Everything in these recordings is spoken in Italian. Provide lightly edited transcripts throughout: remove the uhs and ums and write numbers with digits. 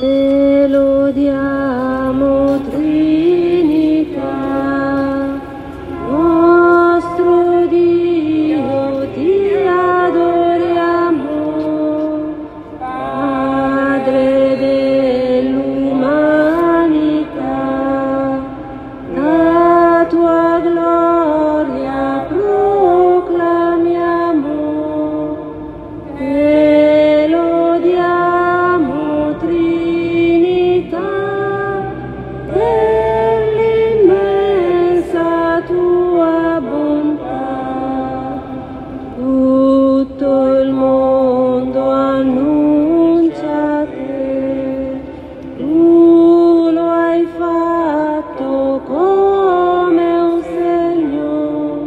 Te lodiamo, Trinità, nostro Dio, ti adoriamo, Padre dell'umanità, la tua gloria proclamiamo, te lodiamo, Trinità, per l'immensa tua bontà. Tutto il mondo annuncia te, tu lo hai fatto come un segno,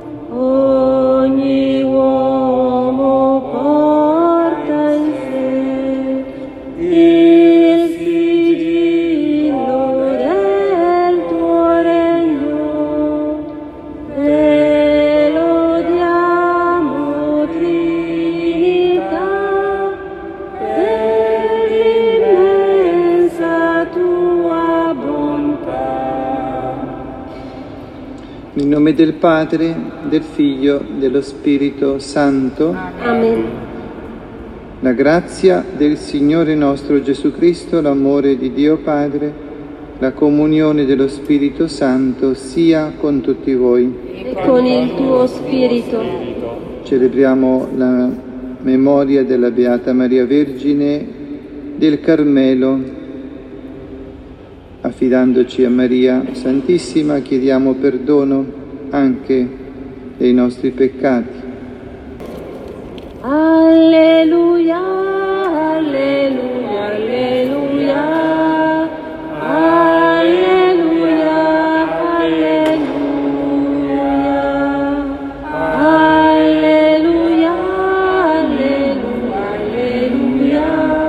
ogni uomo porta in sé il sigillo del tuo regno. Te lodiamo, Trinità, per l'immensa tua bontà. Nel nome del Padre, del Figlio, dello Spirito Santo, Amen. la grazia del Signore nostro Gesù Cristo, l'amore di Dio Padre, la comunione dello Spirito Santo sia con tutti voi. E con il tuo spirito. Celebriamo la memoria della Beata Maria Vergine del Carmelo. Affidandoci a Maria Santissima, chiediamo perdono anche dei nostri peccati. Alleluia, alleluia, alleluia, alleluia, alleluia, alleluia, alleluia,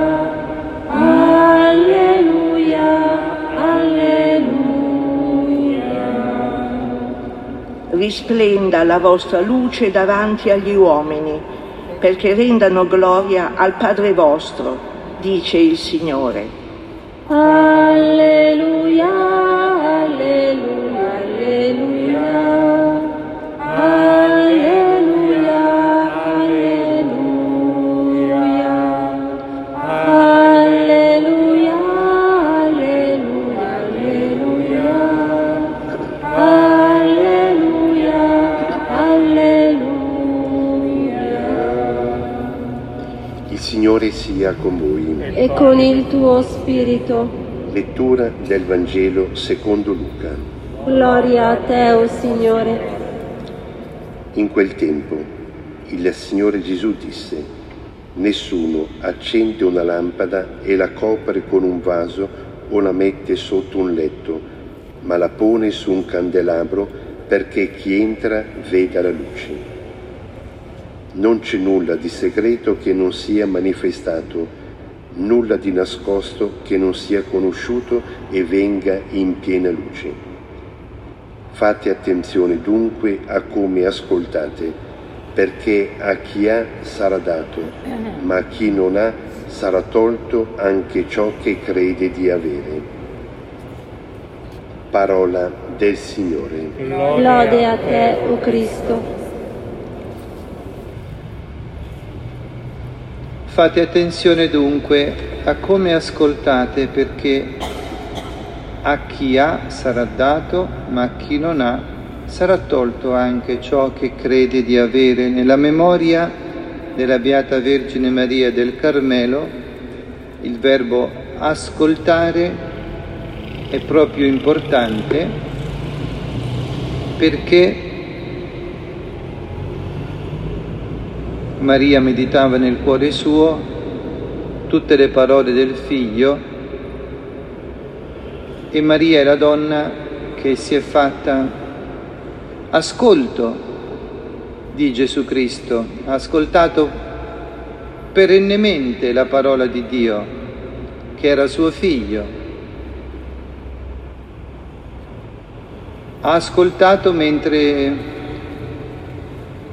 alleluia, alleluia. Risplenda la vostra luce davanti agli uomini, perché rendano gloria al Padre vostro, dice il Signore. Alleluia, alleluia, alleluia, alleluia, alleluia, alleluia, alleluia, alleluia, alleluia. Il Signore sia con voi. E con il tuo spirito. Lettura del Vangelo secondo Luca. Gloria a te, o Signore. In quel tempo il Signore Gesù disse: nessuno accende una lampada e la copre con un vaso o la mette sotto un letto, ma la pone su un candelabro perché chi entra veda la luce. Non c'è nulla di segreto che non sia manifestato, nulla di nascosto che non sia conosciuto e venga in piena luce. Fate attenzione dunque a come ascoltate, perché a chi ha sarà dato, ma a chi non ha sarà tolto anche ciò che crede di avere. Parola del Signore. Lode a te, o Cristo. Fate attenzione dunque a come ascoltate, perché a chi ha sarà dato, ma a chi non ha sarà tolto anche ciò che crede di avere. Nella memoria della Beata Vergine Maria del Carmelo, il verbo ascoltare è proprio importante, perché Maria meditava nel cuore suo tutte le parole del Figlio, e Maria è la donna che si è fatta ascolto di Gesù Cristo, ha ascoltato perennemente la parola di Dio, che era suo Figlio. Ha ascoltato mentre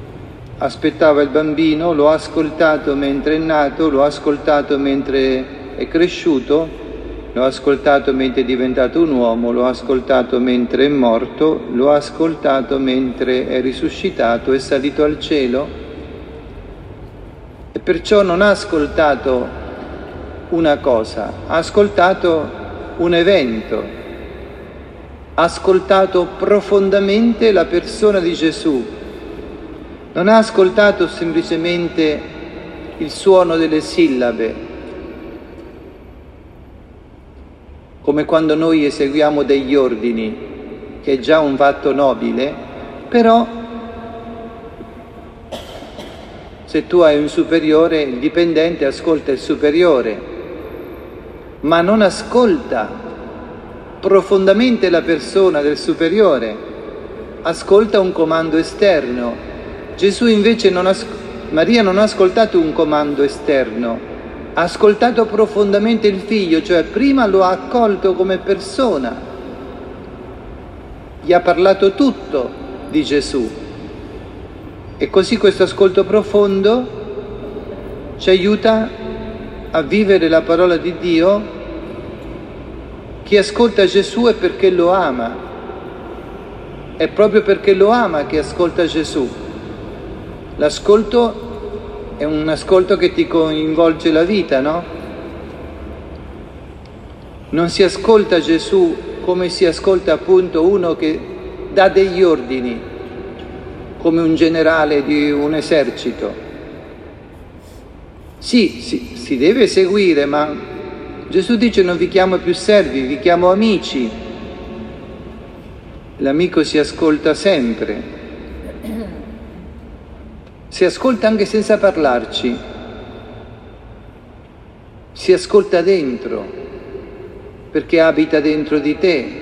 aspettava il bambino, lo ha ascoltato mentre è nato, lo ha ascoltato mentre è cresciuto, l'ho ascoltato mentre è diventato un uomo, l'ho ascoltato mentre è morto, l'ho ascoltato mentre è risuscitato, è salito al cielo, e perciò non ha ascoltato una cosa, ha ascoltato un evento, ha ascoltato profondamente la persona di Gesù, non ha ascoltato semplicemente il suono delle sillabe, come quando noi eseguiamo degli ordini, che è già un fatto nobile, però se tu hai un superiore, il dipendente ascolta il superiore, ma non ascolta profondamente la persona del superiore, ascolta un comando esterno. Gesù invece Maria non ha ascoltato un comando esterno, ha ascoltato profondamente il figlio, cioè prima lo ha accolto come persona, gli ha parlato tutto di Gesù. E così questo ascolto profondo ci aiuta a vivere la parola di Dio. Chi ascolta Gesù è perché lo ama, è proprio perché lo ama che ascolta Gesù. L'ascolto è un ascolto che ti coinvolge la vita, no? Non si ascolta Gesù come si ascolta appunto uno che dà degli ordini, come un generale di un esercito. Sì, si deve seguire, ma Gesù dice: non vi chiamo più servi, vi chiamo amici. L'amico si ascolta sempre. Si ascolta anche senza parlarci, si ascolta dentro, perché abita dentro di te.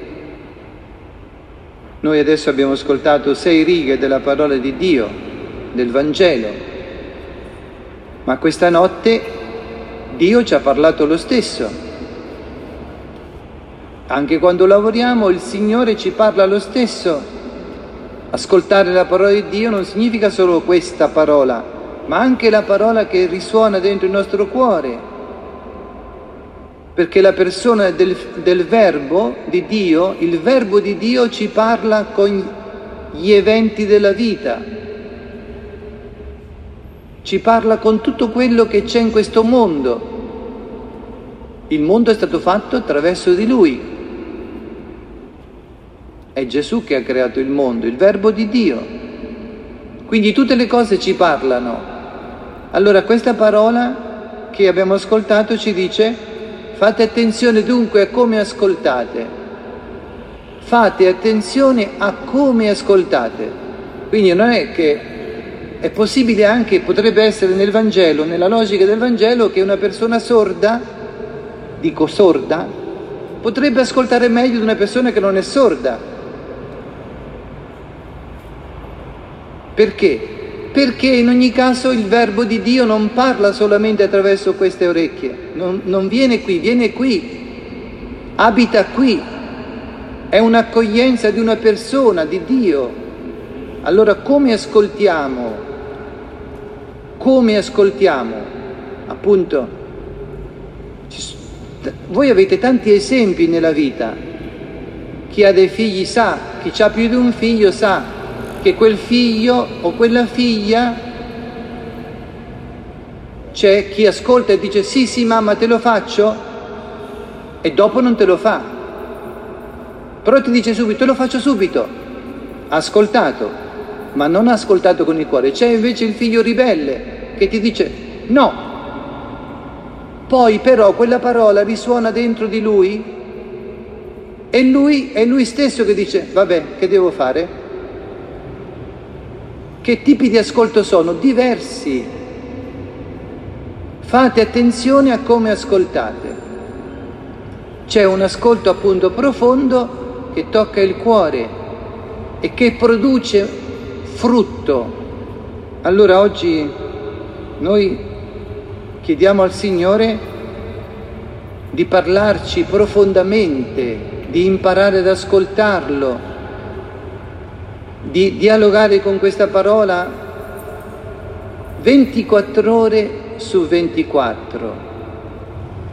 Noi adesso abbiamo ascoltato 6 righe della parola di Dio, del Vangelo, ma questa notte Dio ci ha parlato lo stesso. Anche quando lavoriamo il Signore ci parla lo stesso. Ascoltare la parola di Dio non significa solo questa parola, ma anche la parola che risuona dentro il nostro cuore, perché la persona del Verbo di Dio, il Verbo di Dio ci parla con gli eventi della vita, ci parla con tutto quello che c'è in questo mondo. Il mondo è stato fatto attraverso di Lui. È Gesù che ha creato il mondo, il Verbo di Dio. Quindi tutte le cose ci parlano. Allora questa parola che abbiamo ascoltato ci dice: fate attenzione dunque a come ascoltate. Fate attenzione a come ascoltate. Quindi non è che è possibile, anche potrebbe essere nel Vangelo, nella logica del Vangelo, che una persona sorda, dico sorda, potrebbe ascoltare meglio di una persona che non è sorda. Perché? Perché in ogni caso il Verbo di Dio non parla solamente attraverso queste orecchie, non viene qui, abita qui, è un'accoglienza di una persona, di Dio. Allora come ascoltiamo? Come ascoltiamo? Appunto, voi avete tanti esempi nella vita. Chi ha dei figli sa, chi ha più di un figlio sa che quel figlio o quella figlia, c'è chi ascolta e dice sì mamma te lo faccio, e dopo non te lo fa, però ti dice subito te lo faccio subito. Ha ascoltato, ma non ha ascoltato con il cuore. C'è invece il figlio ribelle che ti dice no, poi però quella parola risuona dentro di lui e è lui stesso che dice vabbè, che devo fare? Che tipi di ascolto sono? Diversi. Fate attenzione a come ascoltate. C'è un ascolto appunto profondo che tocca il cuore e che produce frutto. Allora oggi noi chiediamo al Signore di parlarci profondamente, di imparare ad ascoltarlo, di dialogare con questa parola 24 ore su 24.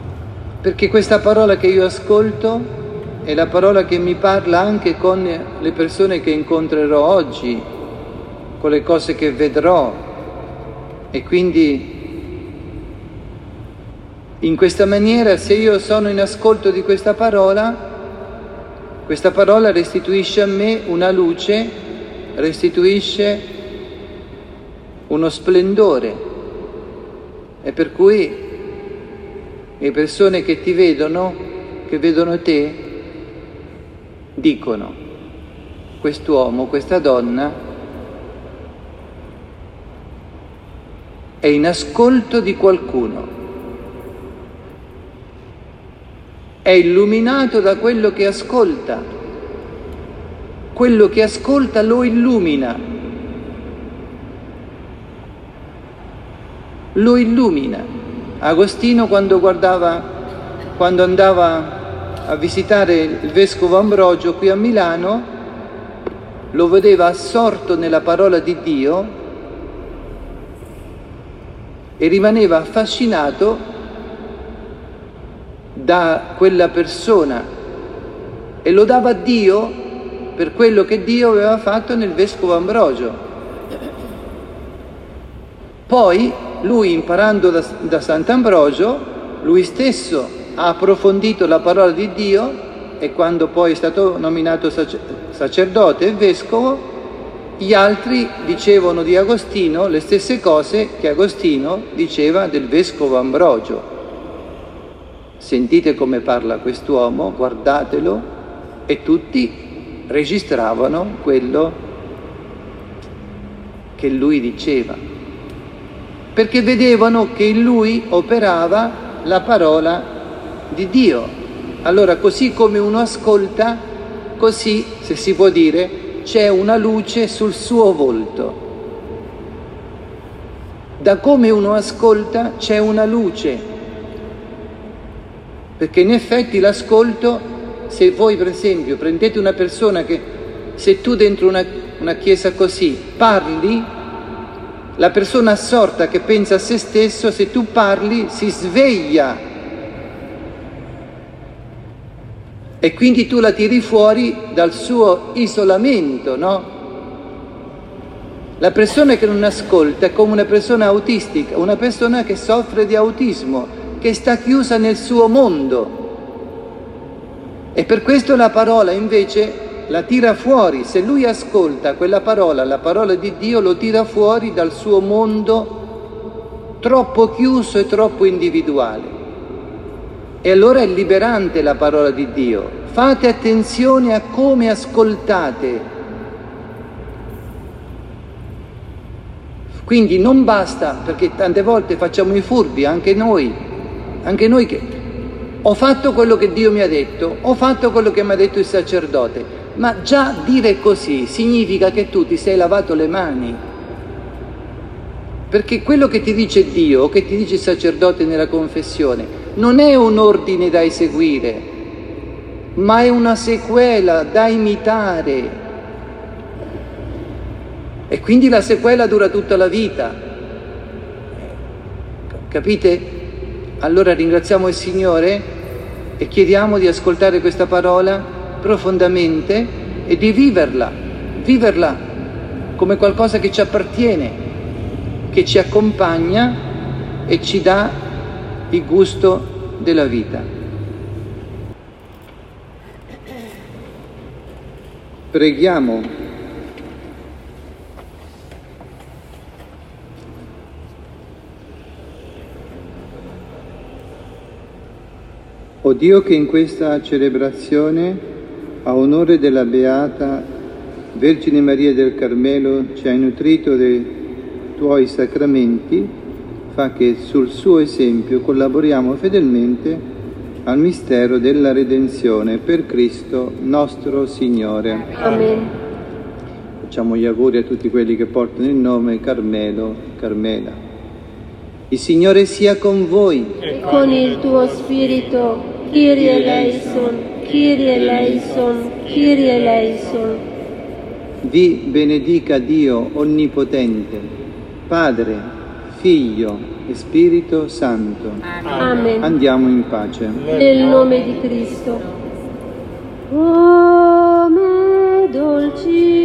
perché questa parola che io ascolto è la parola che mi parla anche con le persone che incontrerò oggi, con le cose che vedrò, e quindi in questa maniera, se io sono in ascolto di questa parola restituisce a me una luce, restituisce uno splendore, e per cui le persone che ti vedono, che vedono te, dicono: quest'uomo, questa donna è in ascolto di qualcuno, è illuminato da quello che ascolta lo illumina, lo illumina. Agostino quando andava a visitare il vescovo Ambrogio qui a Milano, lo vedeva assorto nella parola di Dio e rimaneva affascinato da quella persona e lodava Dio per quello che Dio aveva fatto nel vescovo Ambrogio. Poi lui, imparando da Sant'Ambrogio, lui stesso ha approfondito la parola di Dio, e quando poi è stato nominato sacerdote e vescovo, gli altri dicevano di Agostino le stesse cose che Agostino diceva del vescovo Ambrogio. Sentite come parla quest'uomo, guardatelo, e tutti registravano quello che lui diceva, perché vedevano che in lui operava la parola di Dio. Allora, così come uno ascolta, così, se si può dire, c'è una luce sul suo volto. Da come uno ascolta c'è una luce, perché in effetti l'ascolto, se voi per esempio prendete una persona che, se tu dentro una chiesa così parli, la persona assorta che pensa a se stesso, se tu parli si sveglia e quindi tu la tiri fuori dal suo isolamento, no? La persona che non ascolta è come una persona autistica, una persona che soffre di autismo, che sta chiusa nel suo mondo, e per questo la parola invece la tira fuori. Se lui ascolta quella parola, la parola di Dio, lo tira fuori dal suo mondo troppo chiuso e troppo individuale, e allora è liberante la parola di Dio. Fate attenzione a come ascoltate. Quindi non basta, perché tante volte facciamo i furbi, anche noi che ho fatto quello che Dio mi ha detto, ho fatto quello che mi ha detto il sacerdote, ma già dire così significa che tu ti sei lavato le mani, perché quello che ti dice Dio o che ti dice il sacerdote nella confessione non è un ordine da eseguire, ma è una sequela da imitare, e quindi la sequela dura tutta la vita, capite? Allora ringraziamo il Signore e chiediamo di ascoltare questa parola profondamente e di viverla come qualcosa che ci appartiene, che ci accompagna e ci dà il gusto della vita. Preghiamo. O Dio, che in questa celebrazione, a onore della Beata Vergine Maria del Carmelo, ci hai nutrito dei Tuoi sacramenti, fa che sul suo esempio collaboriamo fedelmente al mistero della redenzione, per Cristo nostro Signore. Amen. Facciamo gli auguri a tutti quelli che portano il nome Carmelo, Carmela. Il Signore sia con voi. E con il tuo spirito. Kyrie eleison, Kyrie eleison, Kyrie eleison. Vi benedica Dio Onnipotente, Padre, Figlio e Spirito Santo. Amen. Andiamo in pace. Nel nome di Cristo. Come dolci